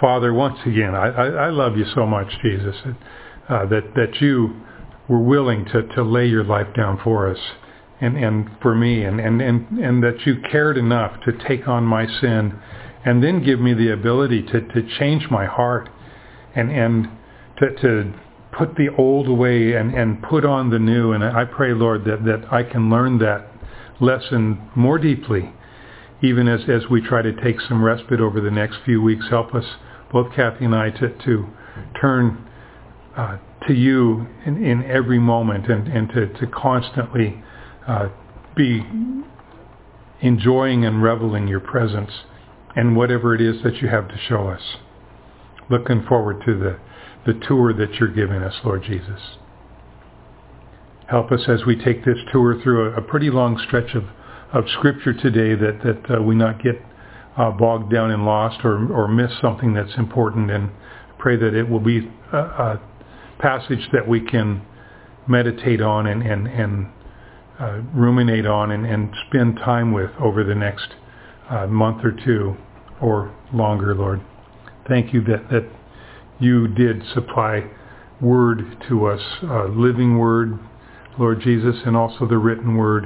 Father, once again, I love you so much, Jesus, that you were willing to lay your life down for us and for me, and that you cared enough to take on my sin and then give me the ability to change my heart and to put the old away and put on the new. And I pray, Lord, that I can learn that lesson more deeply, even as we try to take some respite over the next few weeks. Help us, both Kathy and I, to turn to you in every moment and to constantly be enjoying and reveling your presence and whatever it is that you have to show us. Looking forward to the tour that you're giving us, Lord Jesus. Help us as we take this tour through a pretty long stretch of Scripture today, that we not get bogged down and lost or miss something that's important, and pray that it will be a passage that we can meditate on and ruminate on and spend time with over the next month or two or longer, Lord. Thank you that you did supply word to us, living word, Lord Jesus, and also the written word.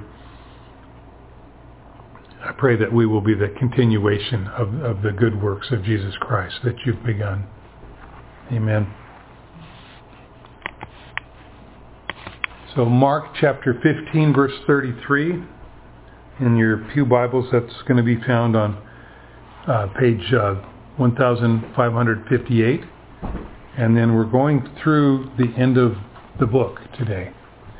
I pray that we will be the continuation of the good works of Jesus Christ that you've begun. Amen. So Mark chapter 15, verse 33. In your pew Bibles, that's going to be found on page 1558. And then we're going through the end of the book today.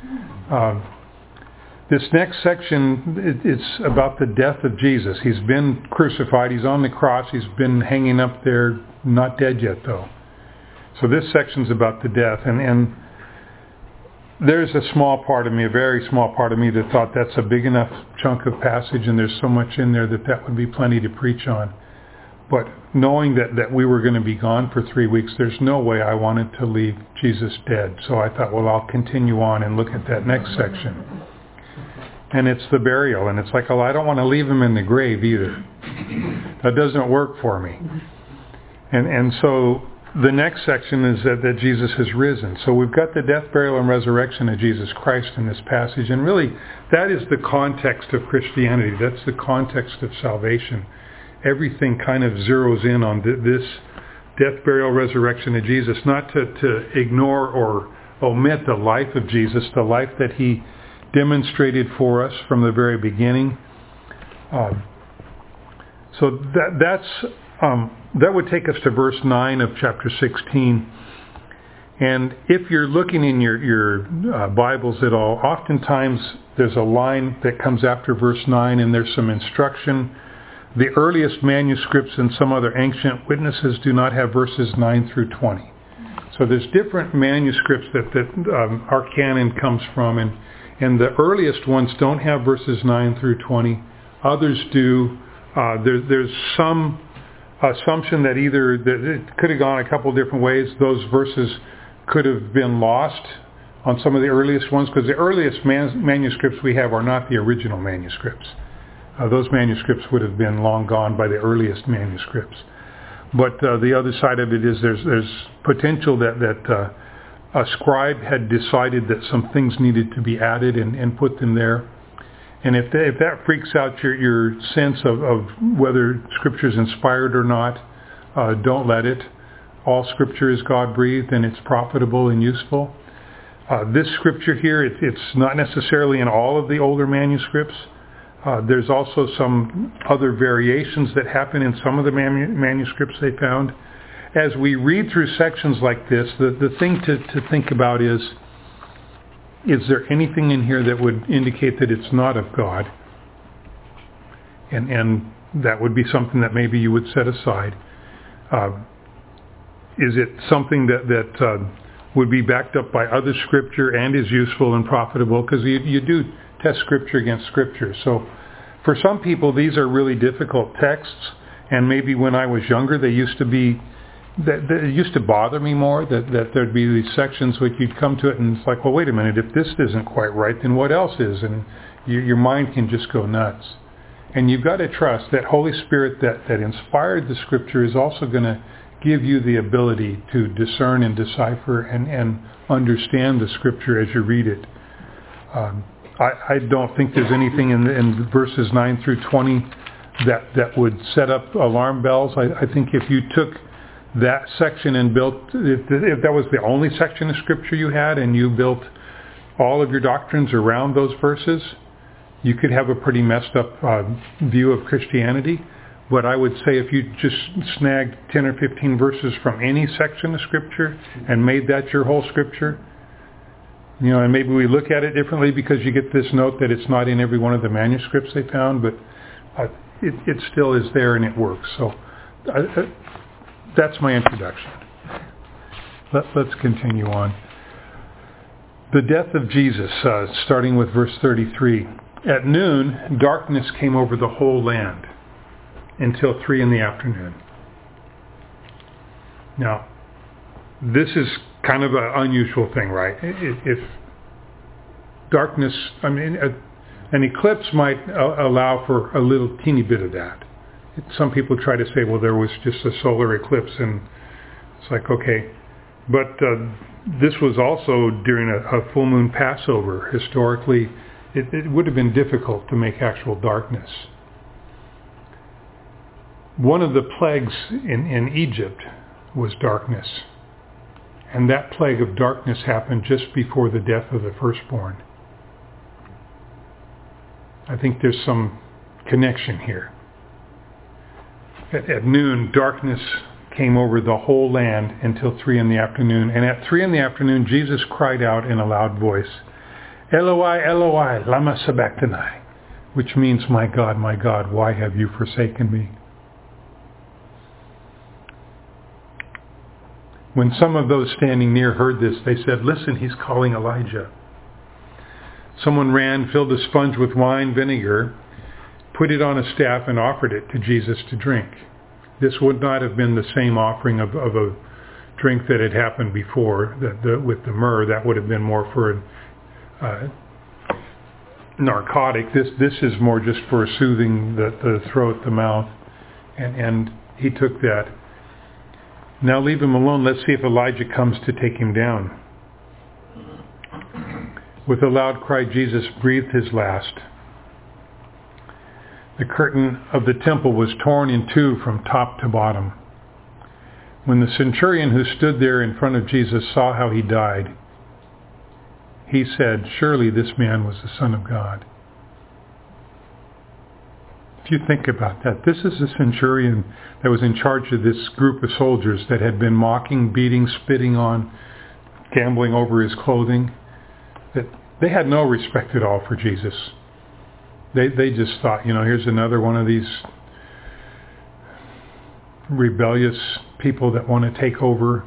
This next section, it's about the death of Jesus. He's been crucified. He's on the cross. He's been hanging up there, not dead yet, though. So this section's about the death. And there's a small part of me, a very small part of me, that thought that's a big enough chunk of passage and there's so much in there that would be plenty to preach on. But knowing that we were going to be gone for 3 weeks, there's no way I wanted to leave Jesus dead. So I thought, well, I'll continue on and look at that next section. And it's the burial. And it's like, oh, I don't want to leave him in the grave either. That doesn't work for me. And so the next section is that Jesus has risen. So we've got the death, burial, and resurrection of Jesus Christ in this passage. And really, that is the context of Christianity. That's the context of salvation. Everything kind of zeroes in on this death, burial, resurrection of Jesus, not to ignore or omit the life of Jesus, the life that he demonstrated for us from the very beginning. So that would take us to verse 9 of chapter 16. And if you're looking in your Bibles at all, oftentimes there's a line that comes after verse 9 and there's some instruction. The earliest manuscripts and some other ancient witnesses do not have verses 9 through 20. So there's different manuscripts that our canon comes from, and the earliest ones don't have verses 9 through 20. Others do. There's some assumption that either that it could have gone a couple different ways. Those verses could have been lost on some of the earliest ones, because the earliest manuscripts we have are not the original manuscripts. Those manuscripts would have been long gone by the earliest manuscripts. But the other side of it is there's potential that a scribe had decided that some things needed to be added and put them there. And if that freaks out your sense of whether Scripture is inspired or not, don't let it. All Scripture is God-breathed and it's profitable and useful. This Scripture here, it's not necessarily in all of the older manuscripts. There's also some other variations that happen in some of the manuscripts they found. As we read through sections like this, the thing to think about is there anything in here that would indicate that it's not of God? And that would be something that maybe you would set aside. Is it something that would be backed up by other Scripture and is useful and profitable? Because you do test Scripture against Scripture. So for some people, these are really difficult texts. And maybe when I was younger, they used to be... That it used to bother me more that there'd be these sections where you'd come to it and it's like, well, wait a minute, if this isn't quite right, then what else is? And your mind can just go nuts. And you've got to trust that Holy Spirit that inspired the Scripture is also going to give you the ability to discern and decipher and understand the Scripture as you read it. I don't think there's anything in verses 9 through 20 that would set up alarm bells. I think if you took that section and built, if that was the only section of Scripture you had and you built all of your doctrines around those verses, you could have a pretty messed up view of Christianity. But I would say if you just snagged 10 or 15 verses from any section of Scripture and made that your whole Scripture, and maybe we look at it differently because you get this note that it's not in every one of the manuscripts they found, but it still is there and it works. So that's my introduction. Let's continue on. The death of Jesus, starting with verse 33. At noon, darkness came over the whole land until 3 p.m. Now, this is kind of an unusual thing, right? If darkness, an eclipse might allow for a little teeny bit of that. Some people try to say, well, there was just a solar eclipse, and it's like, okay. But this was also during a full moon Passover. Historically, it would have been difficult to make actual darkness. One of the plagues in Egypt was darkness. And that plague of darkness happened just before the death of the firstborn. I think there's some connection here. At noon, darkness came over the whole land until 3 p.m. And at 3 p.m, Jesus cried out in a loud voice, Eloi, Eloi, lama sabachthani, which means, my God, why have you forsaken me? When some of those standing near heard this, they said, listen, he's calling Elijah. Someone ran, filled a sponge with wine vinegar, put it on a staff, and offered it to Jesus to drink. This would not have been the same offering of a drink that had happened before with the myrrh. That would have been more for a narcotic. This is more just for soothing the throat, the mouth. And he took that. Now leave him alone. Let's see if Elijah comes to take him down. With a loud cry, Jesus breathed his last. The curtain of the temple was torn in two from top to bottom. When the centurion who stood there in front of Jesus saw how he died, he said, surely this man was the Son of God. If you think about that, this is a centurion that was in charge of this group of soldiers that had been mocking, beating, spitting on, gambling over his clothing. That they had no respect at all for Jesus. They just thought, here's another one of these rebellious people that want to take over,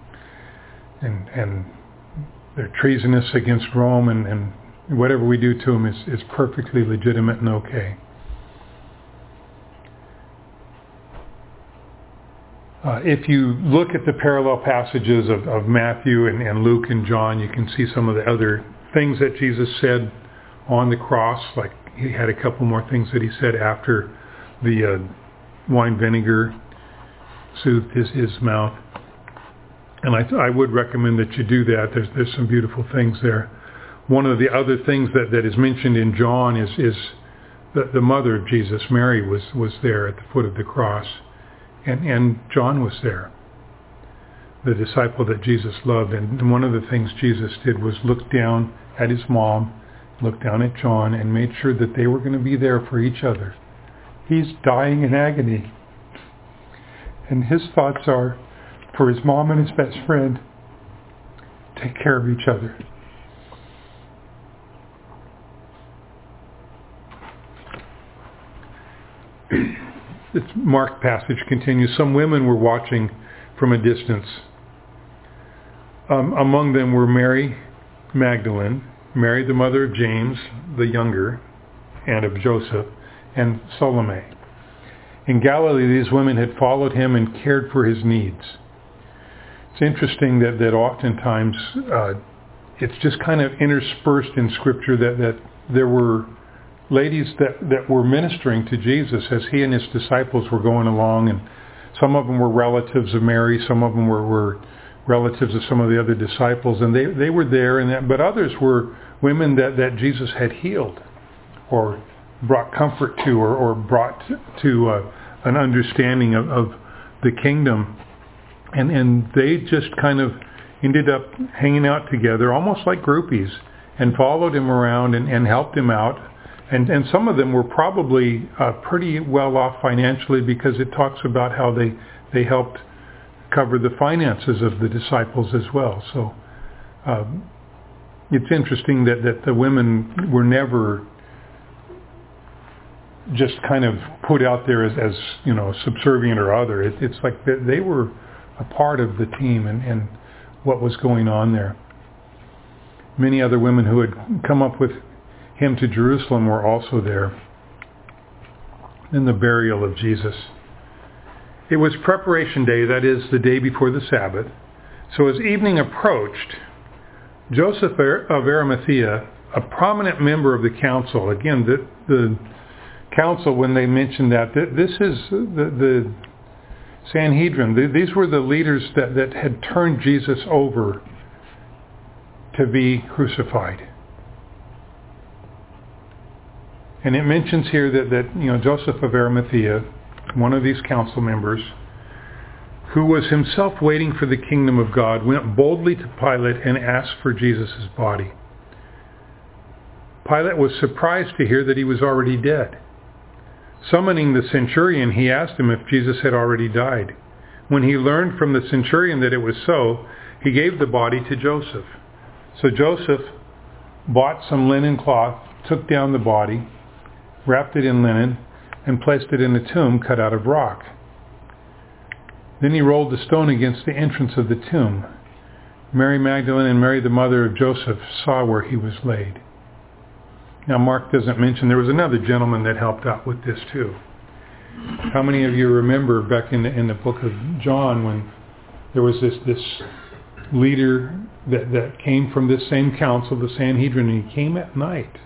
and they're treasonous against Rome, and whatever we do to them is perfectly legitimate and okay. If you look at the parallel passages of Matthew and Luke and John, you can see some of the other things that Jesus said on the cross. Like he had a couple more things that he said after the wine vinegar soothed his mouth. And I would recommend that you do that. There's some beautiful things there. One of the other things that is mentioned in John is the mother of Jesus, Mary, was there at the foot of the cross. And John was there, the disciple that Jesus loved. And one of the things Jesus did was look down at his mom, look down at John, and made sure that they were going to be there for each other. He's dying in agony. And his thoughts are for his mom and his best friend. Take care of each other. This Mark passage continues. Some women were watching from a distance. Among them were Mary Magdalene, Mary the mother of James the younger, and of Joseph, and Salome. In Galilee, these women had followed him and cared for his needs. It's interesting that oftentimes it's just kind of interspersed in Scripture that there were ladies that were ministering to Jesus as he and his disciples were going along, and some of them were relatives of Mary, some of them were relatives of some of the other disciples, and they were there, but others were women that Jesus had healed or brought comfort to or brought to an understanding of the kingdom. And they just kind of ended up hanging out together, almost like groupies, and followed him around and helped him out. And some of them were probably pretty well off financially, because it talks about how they helped cover the finances of the disciples as well. So it's interesting that the women were never just kind of put out there as subservient or other. It's like they were a part of the team and what was going on there. Many other women who had come up with him to Jerusalem were also there in the burial of Jesus. It was preparation day, that is, the day before the Sabbath. So as evening approached, Joseph of Arimathea, a prominent member of the council, again, the council, when they mentioned that, this is the Sanhedrin. These were the leaders that had turned Jesus over to be crucified. And it mentions here that Joseph of Arimathea, one of these council members, who was himself waiting for the kingdom of God, went boldly to Pilate and asked for Jesus' body. Pilate was surprised to hear that he was already dead. Summoning the centurion, he asked him if Jesus had already died. When he learned from the centurion that it was so, he gave the body to Joseph. So Joseph bought some linen cloth, took down the body, wrapped it in linen, and placed it in a tomb cut out of rock. Then he rolled the stone against the entrance of the tomb. Mary Magdalene and Mary, the mother of Joseph, saw where he was laid. Now Mark doesn't mention there was another gentleman that helped out with this too. How many of you remember back in the book of John when there was this leader that came from this same council, the Sanhedrin, and he came at night?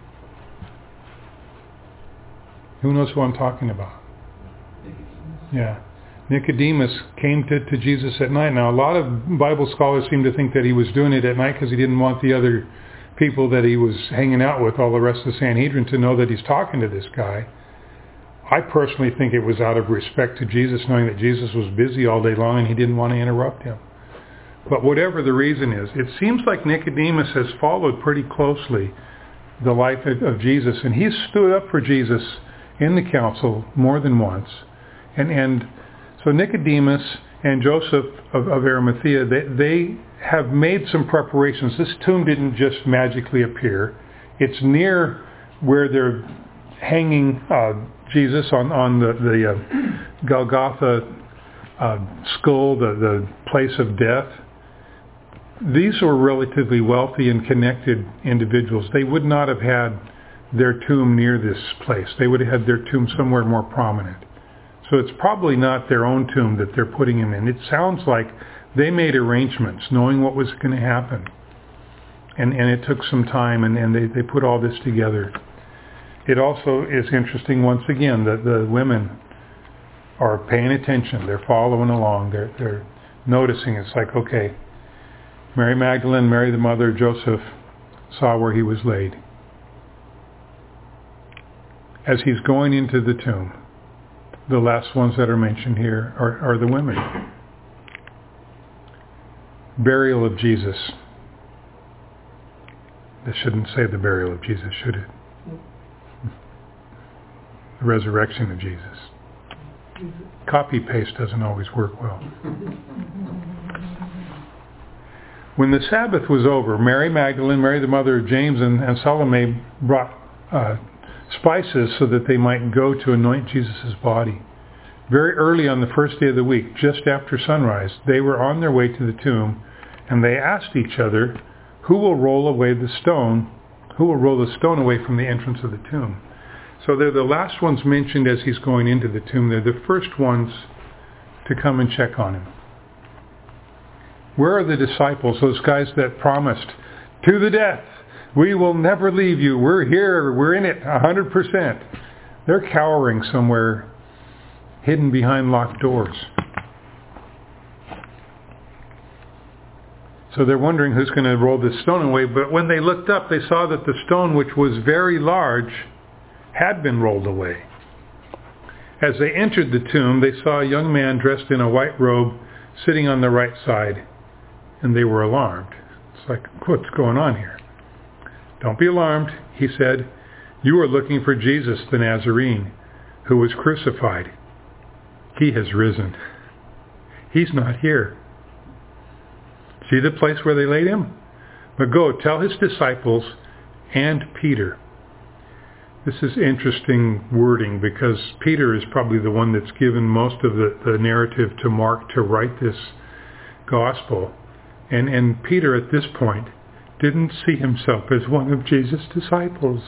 Who knows who I'm talking about? Yeah. Nicodemus came to Jesus at night. Now, a lot of Bible scholars seem to think that he was doing it at night because he didn't want the other people that he was hanging out with, all the rest of the Sanhedrin, to know that he's talking to this guy. I personally think it was out of respect to Jesus, knowing that Jesus was busy all day long and he didn't want to interrupt him. But whatever the reason is, it seems like Nicodemus has followed pretty closely the life of Jesus, and he's stood up for Jesus in the council more than once. And so Nicodemus and Joseph of Arimathea, they have made some preparations. This tomb didn't just magically appear. It's near where they're hanging Jesus on the Golgotha skull, the place of death. These were relatively wealthy and connected individuals. They would not have had their tomb near this place. They would have had their tomb somewhere more prominent. So it's probably not their own tomb that they're putting him in. It sounds like they made arrangements knowing what was going to happen. And it took some time, and they put all this together. It also is interesting, once again, that the women are paying attention. They're following along. They're noticing. It's like, okay, Mary Magdalene, Mary the mother of Joseph, saw where he was laid. As he's going into the tomb, the last ones that are mentioned here are the women. Burial of Jesus. This shouldn't say the burial of Jesus, should it? The resurrection of Jesus. Copy-paste doesn't always work well. When the Sabbath was over, Mary Magdalene, Mary the mother of James, and Salome brought spices so that they might go to anoint Jesus' body. Very early on the first day of the week, just after sunrise, they were on their way to the tomb, and they asked each other, who will roll the stone away from the entrance of the tomb? So they're the last ones mentioned as he's going into the tomb. They're the first ones to come and check on him. Where are the disciples, those guys that promised to the death We will never leave you. We're here. We're in it 100%. They're cowering somewhere, hidden behind locked doors. So they're wondering who's going to roll this stone away. But when they looked up, they saw that the stone, which was very large, had been rolled away. As they entered the tomb, they saw a young man dressed in a white robe sitting on the right side, and they were alarmed. It's like, what's going on here? Don't be alarmed, he said. You are looking for Jesus the Nazarene, who was crucified. He has risen. He's not here. See the place where they laid him? But go, tell his disciples and Peter. This is interesting wording because Peter is probably the one that's given most of the narrative to Mark to write this gospel. And Peter at this point didn't see himself as one of Jesus' disciples.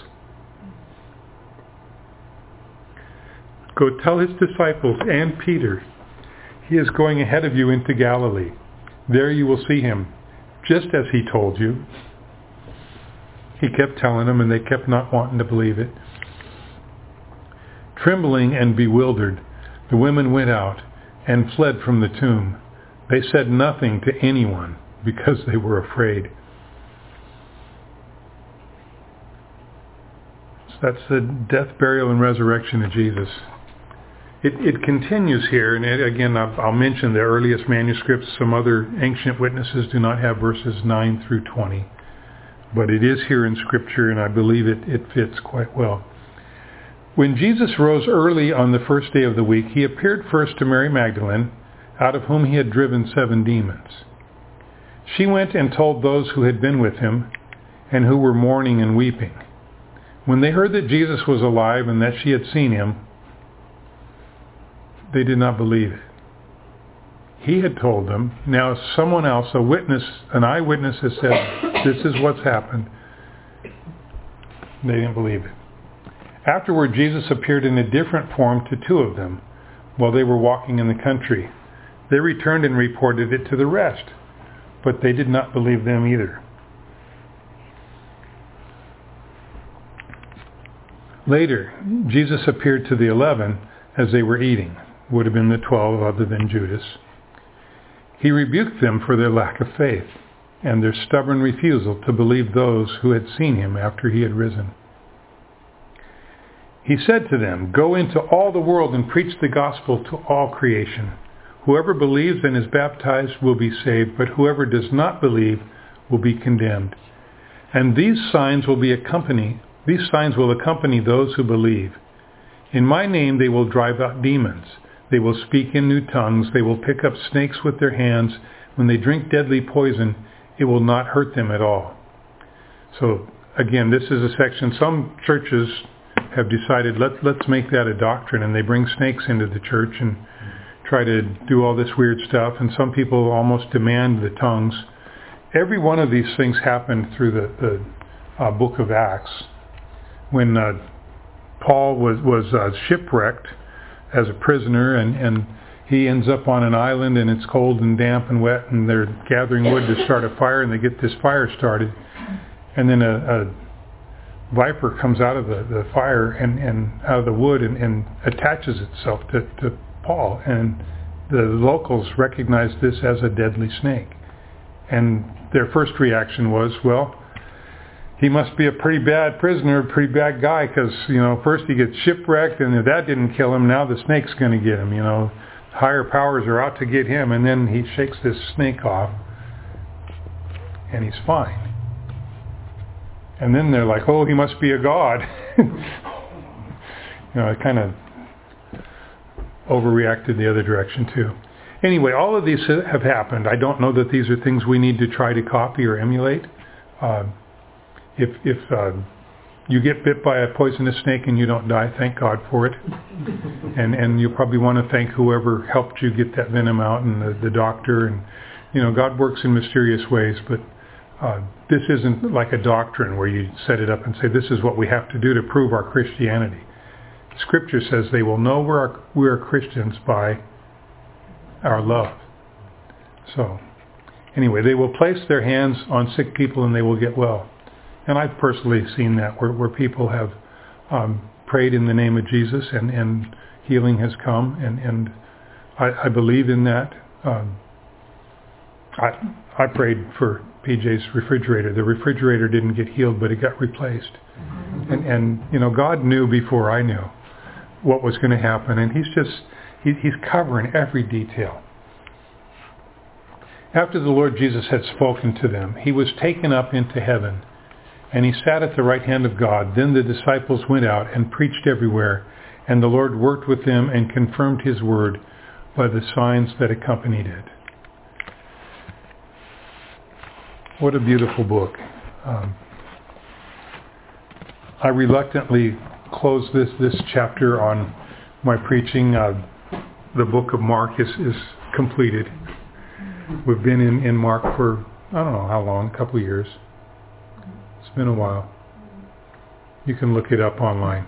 Go tell his disciples and Peter, he is going ahead of you into Galilee. There you will see him, just as he told you. He kept telling them, and they kept not wanting to believe it. Trembling and bewildered, the women went out and fled from the tomb. They said nothing to anyone because they were afraid. So that's the death, burial, and resurrection of Jesus. It continues here, and again, I'll mention the earliest manuscripts. Some other ancient witnesses do not have verses 9 through 20. But it is here in Scripture, and I believe it fits quite well. When Jesus rose early on the first day of the week, he appeared first to Mary Magdalene, out of whom he had driven 7 demons. She went and told those who had been with him, and who were mourning and weeping. When they heard that Jesus was alive and that she had seen him, they did not believe it. He had told them. Now someone else, a witness, an eyewitness, has said, this is what's happened. They didn't believe it. Afterward, Jesus appeared in a different form to 2 of them while they were walking in the country. They returned and reported it to the rest, but they did not believe them either. Later, Jesus appeared to the 11 as they were eating. Would have been the 12 other than Judas. He rebuked them for their lack of faith and their stubborn refusal to believe those who had seen him after he had risen. He said to them, go into all the world and preach the gospel to all creation. Whoever believes and is baptized will be saved, but whoever does not believe will be condemned. And these signs will accompany those who believe. In my name they will drive out demons. They will speak in new tongues. They will pick up snakes with their hands. When they drink deadly poison, it will not hurt them at all. So again, this is a section. Some churches have decided, let's make that a doctrine, and they bring snakes into the church and try to do all this weird stuff. And some people almost demand the tongues. Every one of these things happened through the book of Acts. When Paul was shipwrecked as a prisoner, and he ends up on an island, and it's cold and damp and wet, and they're gathering wood to start a fire, and they get this fire started, and then a viper comes out of the fire and out of the wood and attaches itself to Paul, and the locals recognize this as a deadly snake, and their first reaction was, well, he must be a pretty bad prisoner, a pretty bad guy, because, first he gets shipwrecked, and if that didn't kill him, now the snake's going to get him, Higher powers are out to get him, and then he shakes this snake off, and he's fine. And then they're like, oh, he must be a god. It kind of overreacted the other direction, too. Anyway, all of these have happened. I don't know that these are things we need to try to copy or emulate. If you get bit by a poisonous snake and you don't die, thank God for it. And you probably want to thank whoever helped you get that venom out, and the doctor. And God works in mysterious ways, but this isn't like a doctrine where you set it up and say, this is what we have to do to prove our Christianity. Scripture says they will know we are Christians by our love. So, anyway, they will place their hands on sick people and they will get well. And I've personally seen that where people have prayed in the name of Jesus and healing has come, and I believe in that. I prayed for PJ's refrigerator. The refrigerator didn't get healed, but it got replaced. And God knew before I knew what was going to happen, and He's covering every detail. After the Lord Jesus had spoken to them, He was taken up into heaven, and He sat at the right hand of God. Then the disciples went out and preached everywhere, and the Lord worked with them and confirmed His word by the signs that accompanied it. What a beautiful book. I reluctantly close this chapter on my preaching. The book of Mark is completed. We've been in Mark for, I don't know how long, a couple of years. It's been a while. You can look it up online.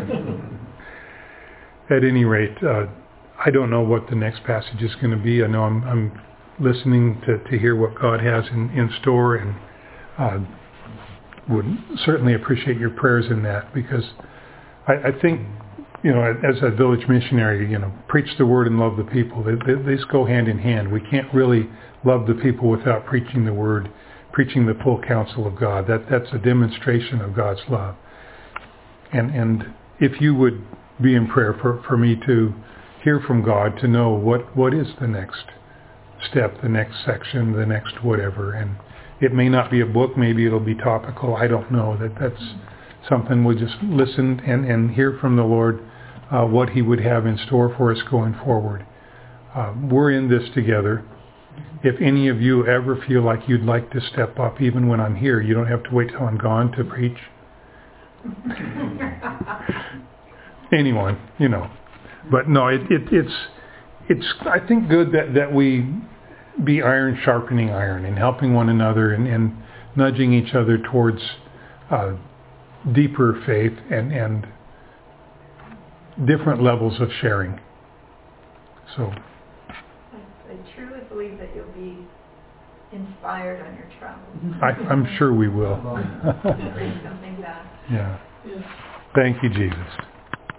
At any rate, I don't know what the next passage is going to be. I know I'm listening to hear what God has in store, and would certainly appreciate your prayers in that, because I think, as a village missionary, preach the word and love the people. They go hand in hand. We can't really love the people without preaching the word, preaching the full counsel of God. That's a demonstration of God's love. And if you would be in prayer for me to hear from God, to know what is the next step, the next section, the next whatever. And it may not be a book, maybe it'll be topical. I don't know. That's something we'll just listen and hear from the Lord, what He would have in store for us going forward. We're in this together. If any of you ever feel like you'd like to step up, even when I'm here, you don't have to wait till I'm gone to preach. Anyone, But no, it's I think good that we be iron sharpening iron and helping one another and nudging each other towards deeper faith and different levels of sharing. So I truly believe that you'll be inspired on your travels. I'm sure we will. Bring something back. Yeah. Thank you, Jesus.